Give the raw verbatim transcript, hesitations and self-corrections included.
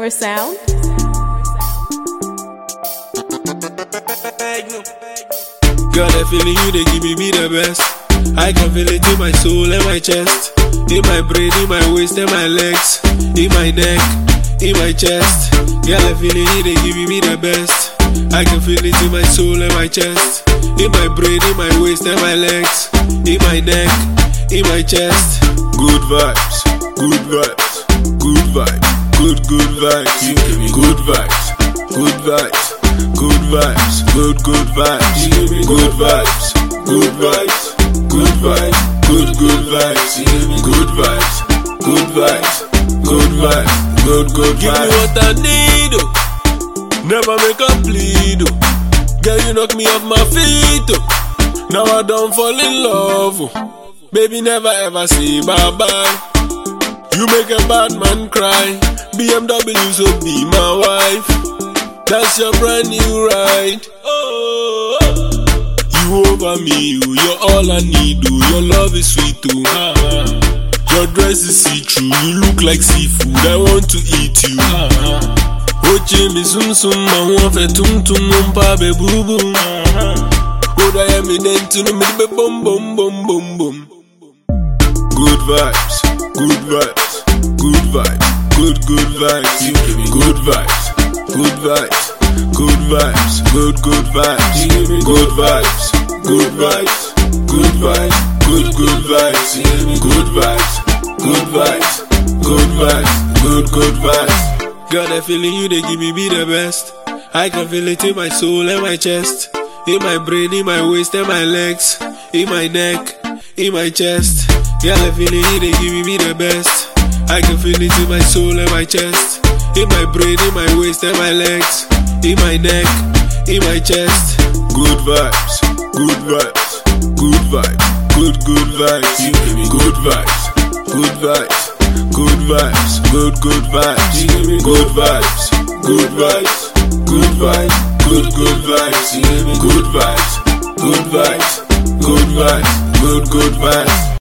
More sound. Got that feeling you they give me be the best. I can feel it in my soul and my chest, in my brain, in my waist and my legs, in my neck, in my chest. Got that feeling you they give me be the best. I can feel it in my soul and my chest, in my brain, in my waist and my legs, in my neck, in my chest. Good vibes, good vibes, good vibes, good good vibes, you give me good vibes, good vibes, good vibes, good good vibes, you give me good vibes, good vibes, good vibes, good good vibes, you give me good vibes, good vibes, good vibes, good good vibes. Give me what I need, oh. Never make a plead, oh. Girl, you knock me off my feet, oh. Now I don't fall in love, oh. Baby, never ever say bye-bye. You make a bad man cry. B M W, so be my wife. That's your brand new ride. Oh, you over me, you, you're all I need, oh. Your love is sweet, too. Uh-huh. Your dress is see-through, you look like seafood, I want to eat you. Uh-huh. Oche mi sum sum, ma wan fe tum tum, mpa be boo boom. Oda ya mi denti no mi be bum bum bum bum bum. Good vibes, good vibes, good vibes, good good vibes, you give me good vibes, good vibes, good vibes, good good vibes, you give me good vibes, good vibes, good vibes, good good vibes, you give me good vibes, good vibes, good vibes, good good vibes. Got that feeling you they give me be the best. I can feel it in my soul and my chest, in my brain, in my waist and my legs, in my neck, in my chest. Got that feeling you they give me be the best. I can feel it in my soul and my chest, in my brain, in my waist and my legs, in my neck, in my chest. Good vibes, good vibes, good vibes, good good vibes, you give me good vibes, good vibes, good vibes, good good vibes, you give me good vibes, good vibes, good vibes, good good vibes, you give me good vibes, good vibes, good vibes, good good vibes.